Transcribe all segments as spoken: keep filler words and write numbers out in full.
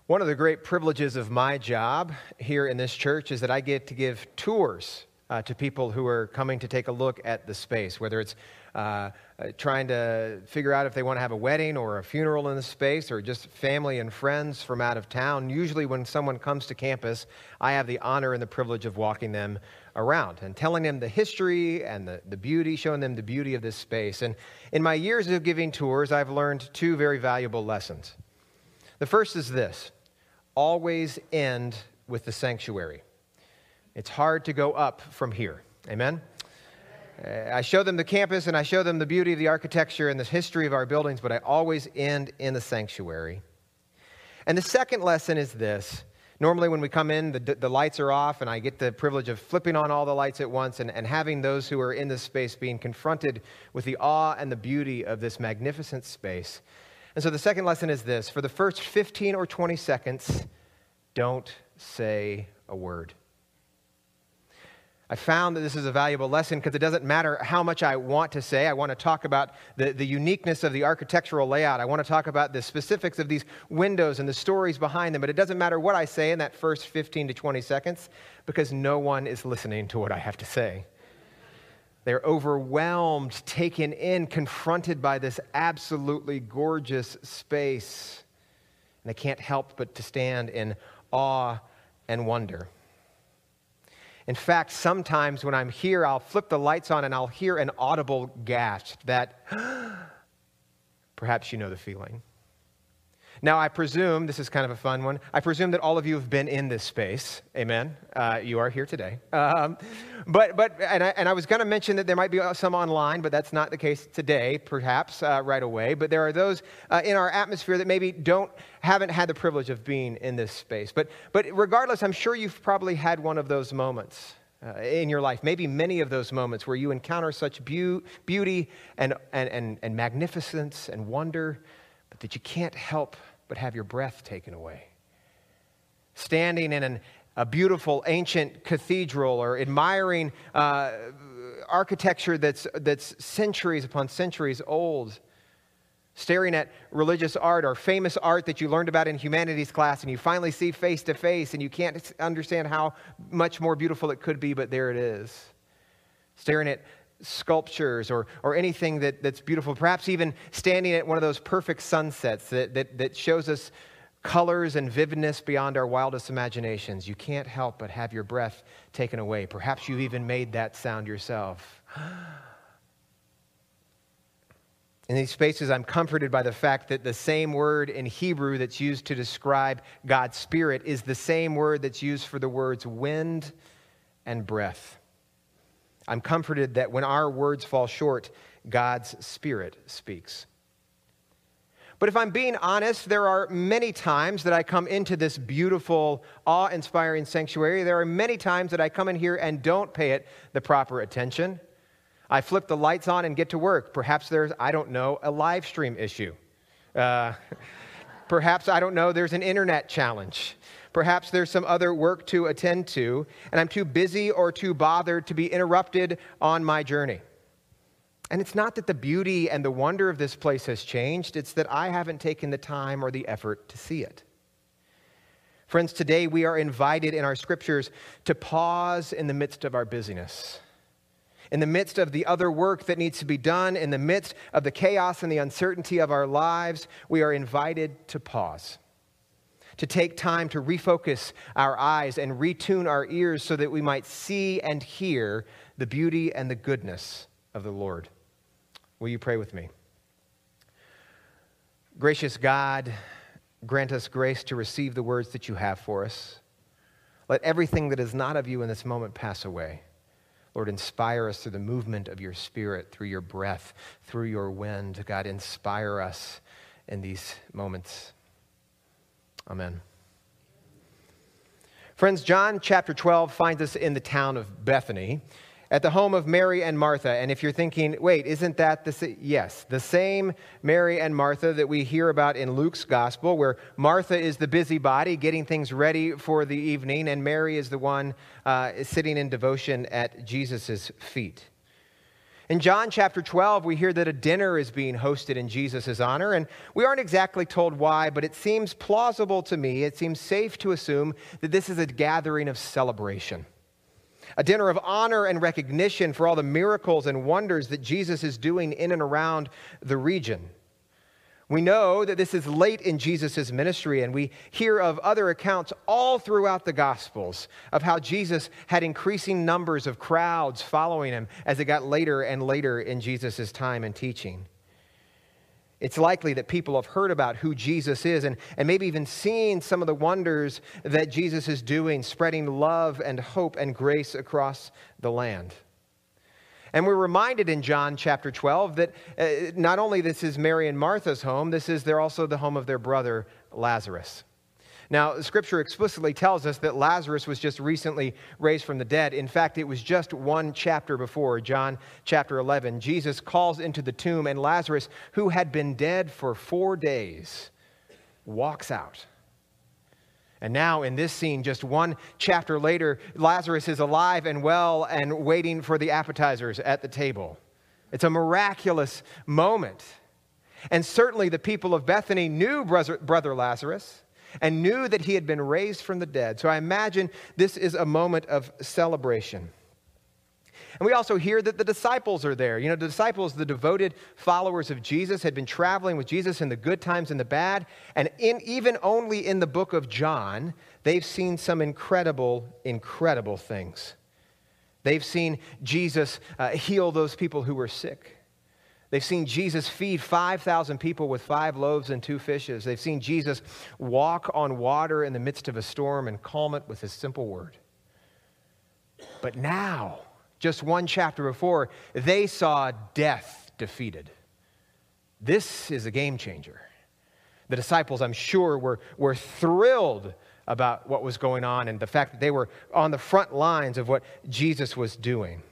One of the great privileges of my job here in this church is that I get to give tours uh, to people who are coming to take a look at the space, whether it's uh, uh, trying to figure out if they want to have a wedding or a funeral in the space, or just family and friends from out of town. Usually when someone comes to campus, I have the honor and the privilege of walking them around and telling them the history and the, the beauty, showing them the beauty of this space. And in my years of giving tours, I've learned two very valuable lessons. The first is this: always end with the sanctuary. It's hard to go up from here. Amen? Uh, I show them the campus and I show them the beauty of the architecture and the history of our buildings, but I always end in the sanctuary. And the second lesson is this. Normally when we come in, the, the lights are off, and I get the privilege of flipping on all the lights at once and, and having those who are in this space being confronted with the awe and the beauty of this magnificent space. And so the second lesson is this: for the first fifteen or twenty seconds, don't say a word. I found that this is a valuable lesson because it doesn't matter how much I want to say. I want to talk about the, the uniqueness of the architectural layout. I want to talk about the specifics of these windows and the stories behind them. But it doesn't matter what I say in that first fifteen to twenty seconds, because no one is listening to what I have to say. They're overwhelmed, taken in, confronted by this absolutely gorgeous space. And they can't help but to stand in awe and wonder. In fact, sometimes when I'm here, I'll flip the lights on and I'll hear an audible gasp that, perhaps you know the feeling. Now, I presume, this is kind of a fun one, I presume that all of you have been in this space. Amen. Uh, you are here today. Um, but, but, and I, and I was going to mention that there might be some online, but that's not the case today, perhaps, uh, right away. But there are those uh, in our atmosphere that maybe don't, haven't had the privilege of being in this space. But, but regardless, I'm sure you've probably had one of those moments uh, in your life, maybe many of those moments where you encounter such beau- beauty and, and, and, and magnificence and wonder, but that you can't help but have your breath taken away. Standing in an, a beautiful ancient cathedral, or admiring uh, architecture that's, that's centuries upon centuries old. Staring at religious art or famous art that you learned about in humanities class, and you finally see face to face, and you can't understand how much more beautiful it could be, but there it is. Staring at sculptures or or anything that, that's beautiful, perhaps even standing at one of those perfect sunsets that, that, that shows us colors and vividness beyond our wildest imaginations. You can't help but have your breath taken away. Perhaps you've even made that sound yourself. In these spaces, I'm comforted by the fact that the same word in Hebrew that's used to describe God's Spirit is the same word that's used for the words wind and breath. I'm comforted that when our words fall short, God's Spirit speaks. But if I'm being honest, there are many times that I come into this beautiful, awe-inspiring sanctuary. There are many times that I come in here and don't pay it the proper attention. I flip the lights on and get to work. Perhaps there's, I don't know, a live stream issue. Uh, perhaps, I don't know, there's an internet challenge. Perhaps there's some other work to attend to, and I'm too busy or too bothered to be interrupted on my journey. And it's not that the beauty and the wonder of this place has changed. It's that I haven't taken the time or the effort to see it. Friends, today we are invited in our scriptures to pause in the midst of our busyness, in the midst of the other work that needs to be done, in the midst of the chaos and the uncertainty of our lives. We are invited to pause, to take time to refocus our eyes and retune our ears so that we might see and hear the beauty and the goodness of the Lord. Will you pray with me? Gracious God, grant us grace to receive the words that you have for us. Let everything that is not of you in this moment pass away. Lord, inspire us through the movement of your Spirit, through your breath, through your wind. God, inspire us in these moments. Amen. Friends, John chapter twelve finds us in the town of Bethany, at the home of Mary and Martha. And if you're thinking, wait, isn't that the same? Yes, the same Mary and Martha that we hear about in Luke's gospel, where Martha is the busybody getting things ready for the evening, and Mary is the one uh, sitting in devotion at Jesus' feet. In John chapter twelve, we hear that a dinner is being hosted in Jesus' honor, and we aren't exactly told why, but it seems plausible to me, it seems safe to assume that this is a gathering of celebration. A dinner of honor and recognition for all the miracles and wonders that Jesus is doing in and around the region. We know that this is late in Jesus' ministry, and we hear of other accounts all throughout the Gospels of how Jesus had increasing numbers of crowds following him as it got later and later in Jesus' time and teaching. It's likely that people have heard about who Jesus is and, and maybe even seen some of the wonders that Jesus is doing, spreading love and hope and grace across the land. And we're reminded in John chapter twelve that uh, not only this is Mary and Martha's home, this is they're also the home of their brother Lazarus. Now, Scripture explicitly tells us that Lazarus was just recently raised from the dead. In fact, it was just one chapter before, John chapter eleven. Jesus calls into the tomb, and Lazarus, who had been dead for four days, walks out. And now in this scene, just one chapter later, Lazarus is alive and well and waiting for the appetizers at the table. It's a miraculous moment. And certainly the people of Bethany knew brother Lazarus and knew that he had been raised from the dead. So I imagine this is a moment of celebration. And we also hear that the disciples are there. You know, the disciples, the devoted followers of Jesus, had been traveling with Jesus in the good times and the bad. And in, even only in the book of John, they've seen some incredible, incredible things. They've seen Jesus uh, heal those people who were sick. They've seen Jesus feed five thousand people with five loaves and two fishes. They've seen Jesus walk on water in the midst of a storm and calm it with his simple word. But now, just one chapter before, they saw death defeated. This is a game changer. The disciples, I'm sure, were, were thrilled about what was going on and the fact that they were on the front lines of what Jesus was doing.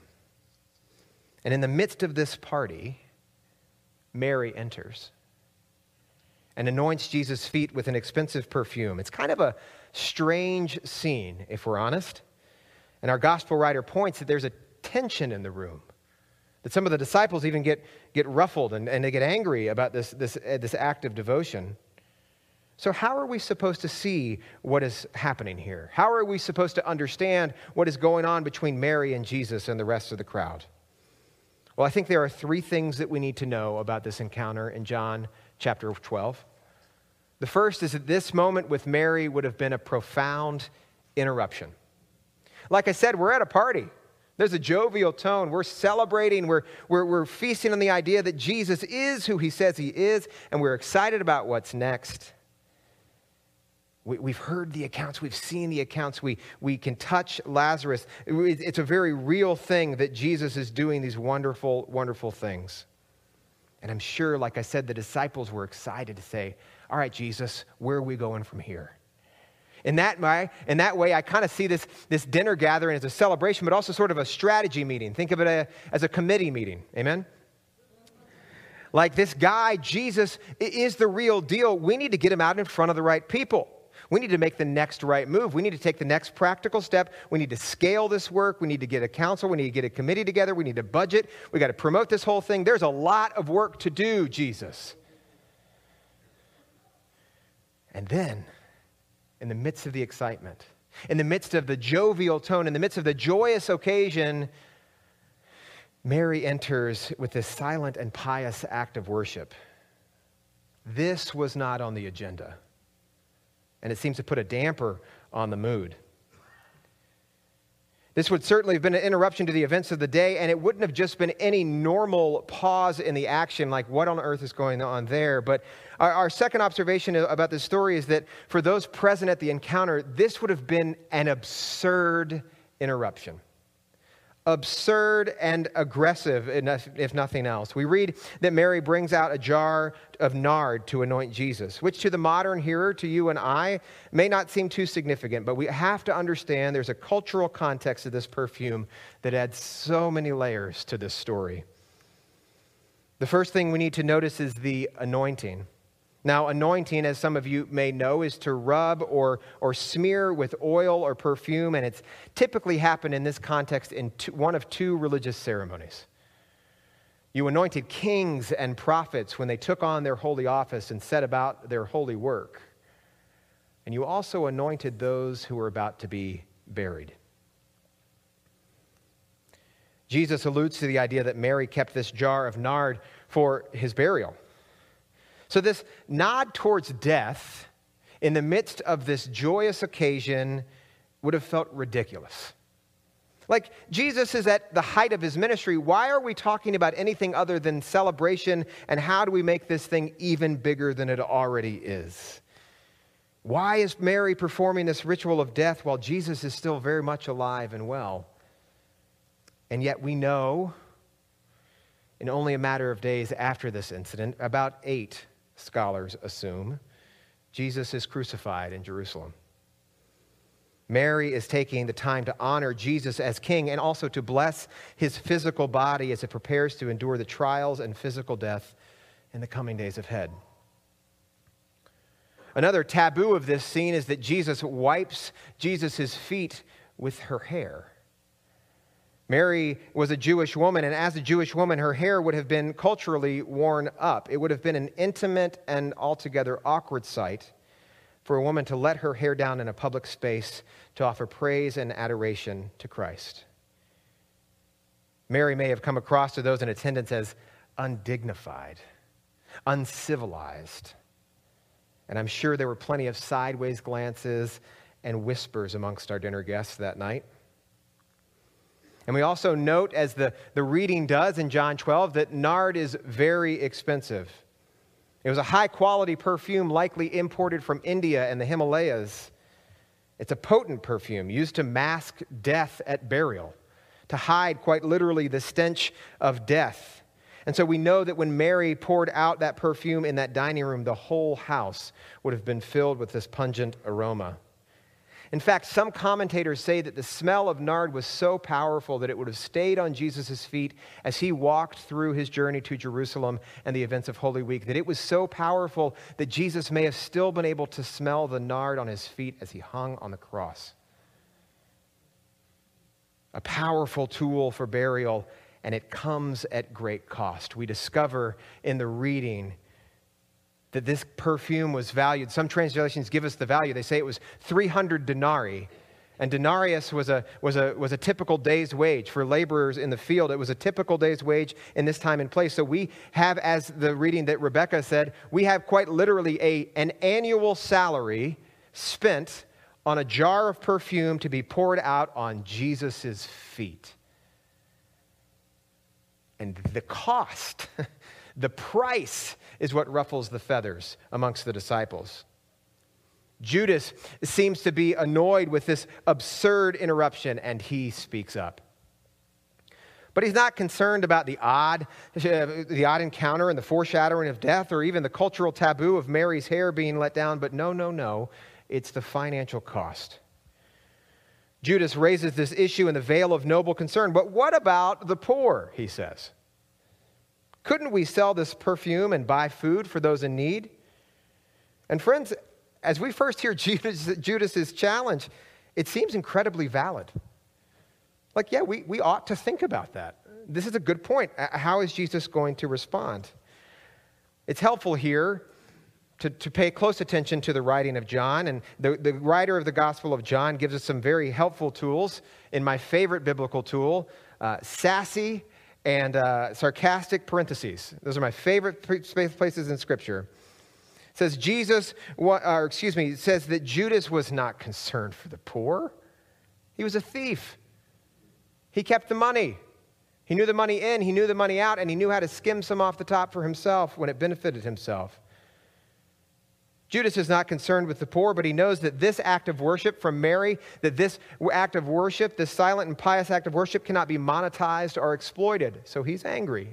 And in the midst of this party, Mary enters and anoints Jesus' feet with an expensive perfume. It's kind of a strange scene, if we're honest. And our gospel writer points that there's a tension in the room, that some of the disciples even get, get ruffled and, and they get angry about this, this, uh, this act of devotion. So how are we supposed to see what is happening here? How are we supposed to understand what is going on between Mary and Jesus and the rest of the crowd? Well, I think there are three things that we need to know about this encounter in John chapter twelve. The first is that this moment with Mary would have been a profound interruption. Like I said, we're at a party. There's a jovial tone. We're celebrating. We're, we're, we're feasting on the idea that Jesus is who he says he is, and we're excited about what's next. We, we've heard the accounts. We've seen the accounts. We, we can touch Lazarus. It's a very real thing that Jesus is doing these wonderful, wonderful things. And I'm sure, like I said, the disciples were excited to say, all right, Jesus, where are we going from here? In that way, in that way, I kind of see this, this dinner gathering as a celebration, but also sort of a strategy meeting. Think of it a, as a committee meeting. Amen? Like this guy, Jesus, is the real deal. We need to get him out in front of the right people. We need to make the next right move. We need to take the next practical step. We need to scale this work. We need to get a council. We need to get a committee together. We need to budget. We got to promote this whole thing. There's a lot of work to do, Jesus. And then, in the midst of the excitement, in the midst of the jovial tone, in the midst of the joyous occasion, Mary enters with this silent and pious act of worship. This was not on the agenda, and it seems to put a damper on the mood. This would certainly have been an interruption to the events of the day, and it wouldn't have just been any normal pause in the action, like what on earth is going on there. But our, our second observation about this story is that for those present at the encounter, this would have been an absurd interruption. Absurd and aggressive, if nothing else. We read that Mary brings out a jar of nard to anoint Jesus, which to the modern hearer, to you and I, may not seem too significant, but we have to understand there's a cultural context to this perfume that adds so many layers to this story. The first thing we need to notice is the anointing. Now, anointing, as some of you may know, is to rub or, or smear with oil or perfume, and it's typically happened in this context in two, one of two religious ceremonies. You anointed kings and prophets when they took on their holy office and set about their holy work. And you also anointed those who were about to be buried. Jesus alludes to the idea that Mary kept this jar of nard for his burial. So this nod towards death in the midst of this joyous occasion would have felt ridiculous. Like, Jesus is at the height of his ministry. Why are we talking about anything other than celebration, and how do we make this thing even bigger than it already is? Why is Mary performing this ritual of death while Jesus is still very much alive and well? And yet we know, in only a matter of days after this incident, about eight scholars assume, Jesus is crucified in Jerusalem. Mary is taking the time to honor Jesus as king and also to bless his physical body as it prepares to endure the trials and physical death in the coming days ahead. Another taboo of this scene is that Jesus wipes Jesus' feet with her hair. Mary was a Jewish woman, and as a Jewish woman, her hair would have been culturally worn up. It would have been an intimate and altogether awkward sight for a woman to let her hair down in a public space to offer praise and adoration to Christ. Mary may have come across to those in attendance as undignified, uncivilized. And I'm sure there were plenty of sideways glances and whispers amongst our dinner guests that night. And we also note, as the, the reading does in John twelve, that nard is very expensive. It was a high-quality perfume, likely imported from India and the Himalayas. It's a potent perfume used to mask death at burial, to hide, quite literally, the stench of death. And so we know that when Mary poured out that perfume in that dining room, the whole house would have been filled with this pungent aroma. In fact, some commentators say that the smell of nard was so powerful that it would have stayed on Jesus' feet as he walked through his journey to Jerusalem and the events of Holy Week, that it was so powerful that Jesus may have still been able to smell the nard on his feet as he hung on the cross. A powerful tool for burial, and it comes at great cost. We discover in the reading that this perfume was valued. Some translations give us the value. They say it was three hundred denarii. And denarius was a, was, a, was a typical day's wage for laborers in the field. It was a typical day's wage in this time and place. So we have, as the reading that Rebecca said, we have quite literally a, an annual salary spent on a jar of perfume to be poured out on Jesus' feet. And the cost, the price, is what ruffles the feathers amongst the disciples. Judas seems to be annoyed with this absurd interruption, and he speaks up. But he's not concerned about the odd, the odd encounter and the foreshadowing of death, or even the cultural taboo of Mary's hair being let down. But no, no, no, it's the financial cost. Judas raises this issue in the veil of noble concern. But what about the poor, he says? Couldn't we sell this perfume and buy food for those in need? And friends, as we first hear Judas, Judas's challenge, it seems incredibly valid. Like, yeah, we, we ought to think about that. This is a good point. How is Jesus going to respond? It's helpful here to, to pay close attention to the writing of John. And the, the writer of the Gospel of John gives us some very helpful tools. In my favorite biblical tool, uh, sassy and uh, sarcastic parentheses. Those are my favorite places in Scripture. It says Jesus, or excuse me, it says that Judas was not concerned for the poor. He was a thief. He kept the money. He knew the money in, he knew the money out, and he knew how to skim some off the top for himself when it benefited himself. Judas is not concerned with the poor, but he knows that this act of worship from Mary, that this act of worship, this silent and pious act of worship cannot be monetized or exploited. So he's angry.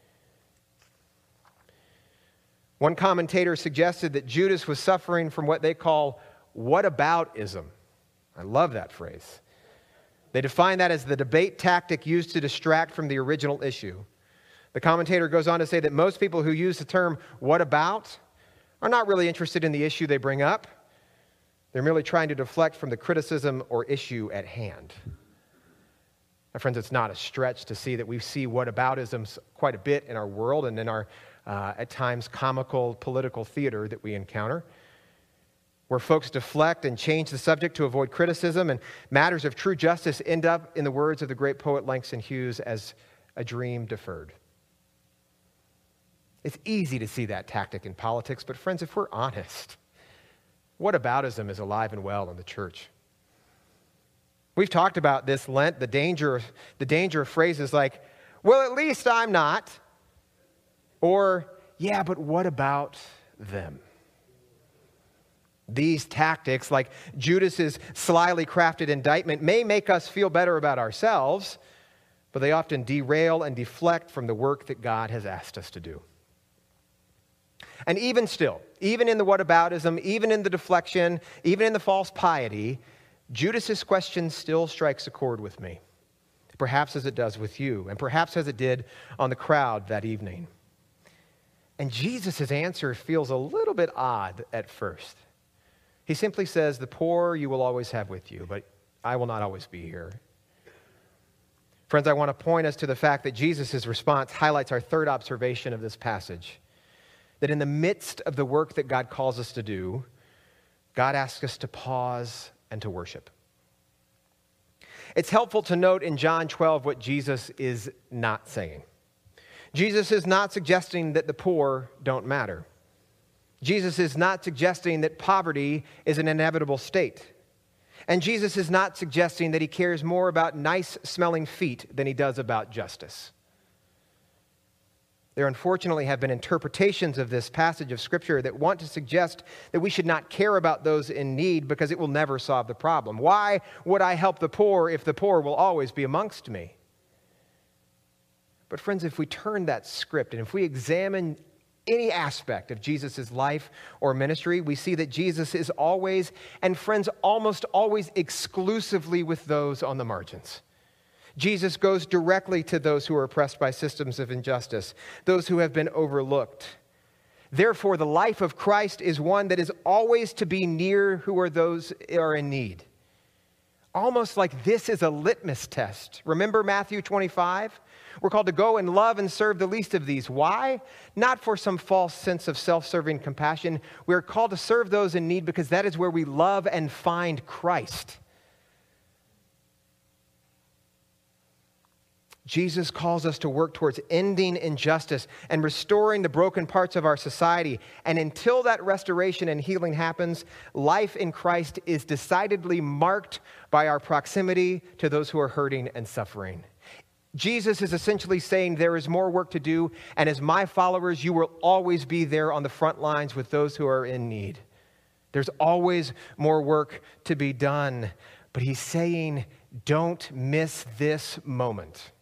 One commentator suggested that Judas was suffering from what they call whataboutism. I love that phrase. They define that as the debate tactic used to distract from the original issue. The commentator goes on to say that most people who use the term what about are not really interested in the issue they bring up. They're merely trying to deflect from the criticism or issue at hand. My friends, it's not a stretch to see that we see whataboutisms quite a bit in our world and in our, uh, at times, comical political theater that we encounter, where folks deflect and change the subject to avoid criticism, and matters of true justice end up, in the words of the great poet Langston Hughes, as a dream deferred. It's easy to see that tactic in politics, but friends, if we're honest, whataboutism is alive and well in the church. We've talked about this Lent, the danger, the danger of phrases like, well, at least I'm not, or, yeah, but what about them? These tactics, like Judas's slyly crafted indictment, may make us feel better about ourselves, but they often derail and deflect from the work that God has asked us to do. And even still, even in the whataboutism, even in the deflection, even in the false piety, Judas's question still strikes a chord with me, perhaps as it does with you, and perhaps as it did on the crowd that evening. And Jesus' answer feels a little bit odd at first. He simply says, the poor you will always have with you, but I will not always be here. Friends, I want to point us to the fact that Jesus' response highlights our third observation of this passage, that in the midst of the work that God calls us to do, God asks us to pause and to worship. It's helpful to note in John twelve what Jesus is not saying. Jesus is not suggesting that the poor don't matter. Jesus is not suggesting that poverty is an inevitable state. And Jesus is not suggesting that he cares more about nice-smelling feet than he does about justice. There unfortunately have been interpretations of this passage of Scripture that want to suggest that we should not care about those in need because it will never solve the problem. Why would I help the poor if the poor will always be amongst me? But friends, if we turn that script and if we examine any aspect of Jesus' life or ministry, we see that Jesus is always, and friends, almost always exclusively with those on the margins. Jesus goes directly to those who are oppressed by systems of injustice, those who have been overlooked. Therefore, the life of Christ is one that is always to be near who are those who are in need. Almost like this is a litmus test. Remember Matthew twenty-five? We're called to go and love and serve the least of these. Why? Not for some false sense of self-serving compassion. We're called to serve those in need because that is where we love and find Christ. Jesus calls us to work towards ending injustice and restoring the broken parts of our society. And until that restoration and healing happens, life in Christ is decidedly marked by our proximity to those who are hurting and suffering. Jesus is essentially saying there is more work to do, and as my followers, you will always be there on the front lines with those who are in need. There's always more work to be done. But he's saying, don't miss this moment.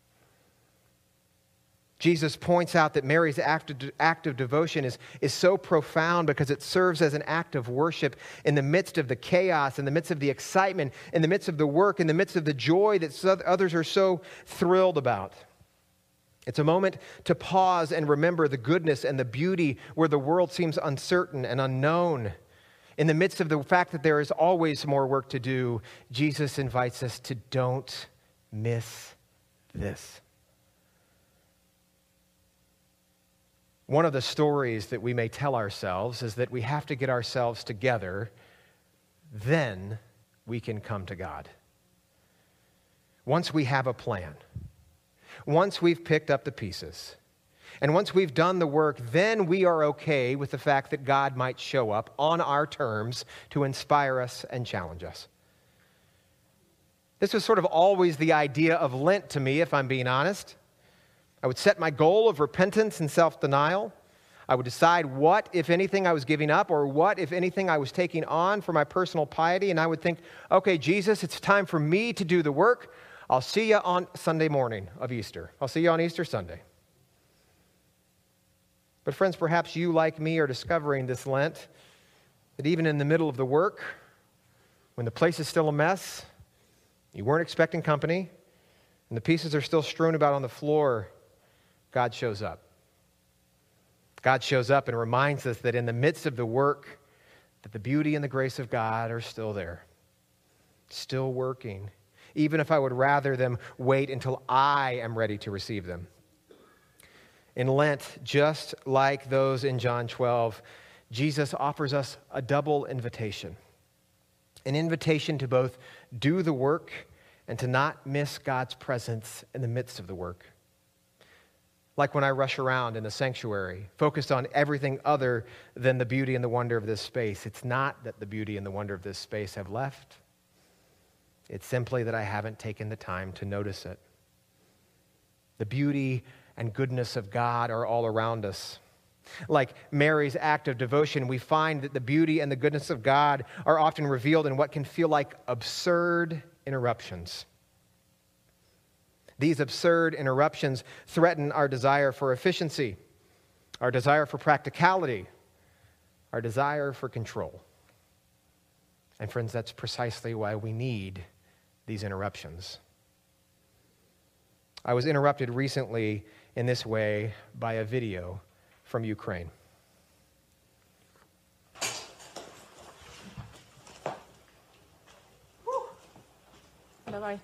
Jesus points out that Mary's act of, act of devotion is, is so profound because it serves as an act of worship in the midst of the chaos, in the midst of the excitement, in the midst of the work, in the midst of the joy that others are so thrilled about. It's a moment to pause and remember the goodness and the beauty where the world seems uncertain and unknown. In the midst of the fact that there is always more work to do, Jesus invites us to don't miss this. One of the stories that we may tell ourselves is that we have to get ourselves together, then we can come to God. Once we have a plan, once we've picked up the pieces, and once we've done the work, then we are okay with the fact that God might show up on our terms to inspire us and challenge us. This was sort of always the idea of Lent to me, if I'm being honest. I would set my goal of repentance and self-denial. I would decide what, if anything, I was giving up or what, if anything, I was taking on for my personal piety. And I would think, okay, Jesus, it's time for me to do the work. I'll see you on Sunday morning of Easter. I'll see you on Easter Sunday. But friends, perhaps you, like me, are discovering this Lent that even in the middle of the work, when the place is still a mess, you weren't expecting company, and the pieces are still strewn about on the floor, God shows up. God shows up and reminds us that in the midst of the work, that the beauty and the grace of God are still there, still working. even if I would rather them wait until I am ready to receive them. In Lent, just like those in John twelve, Jesus offers us a double invitation. An invitation to both do the work and to not miss God's presence in the midst of the work. Like when I rush around in the sanctuary, focused on everything other than the beauty and the wonder of this space. It's not that the beauty and the wonder of this space have left. It's simply that I haven't taken the time to notice it. The beauty and goodness of God are all around us. Like Mary's act of devotion, we find that the beauty and the goodness of God are often revealed in what can feel like absurd interruptions. These absurd interruptions threaten our desire for efficiency, our desire for practicality, our desire for control. And friends, that's precisely why we need these interruptions. I was interrupted recently in this way by a video from Ukraine. Давай.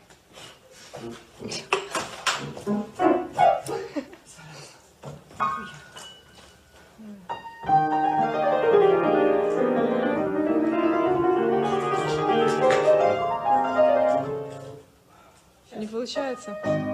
Не получается.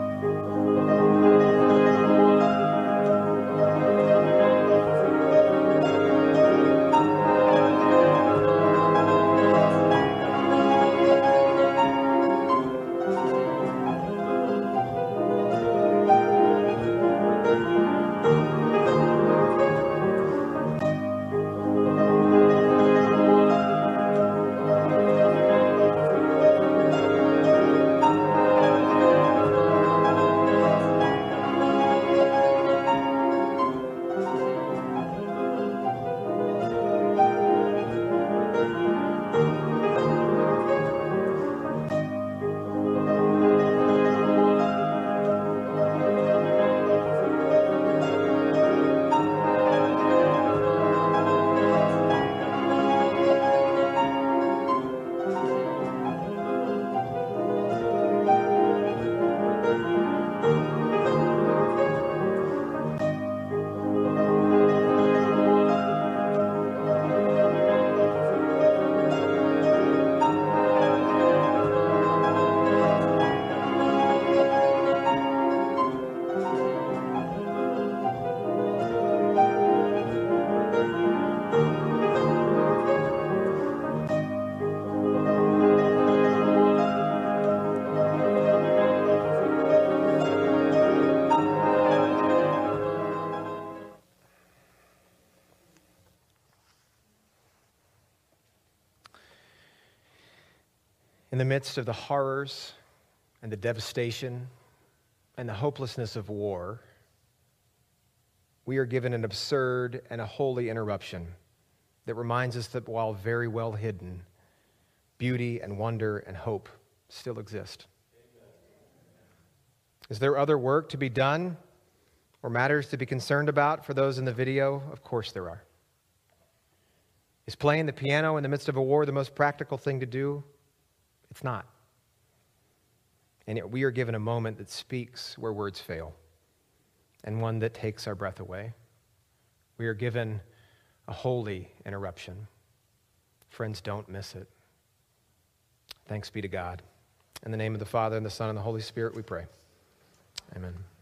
In the midst of the horrors and the devastation and the hopelessness of war, we are given an absurd and a holy interruption that reminds us that while very well hidden, beauty and wonder and hope still exist. Is there other work to be done or matters to be concerned about for those in the video? Of course there are. Is playing the piano in the midst of a war the most practical thing to do? It's not. And yet we are given a moment that speaks where words fail, and one that takes our breath away. We are given a holy interruption. Friends, don't miss it. Thanks be to God. In the name of the Father, and the Son, and the Holy Spirit, we pray. Amen.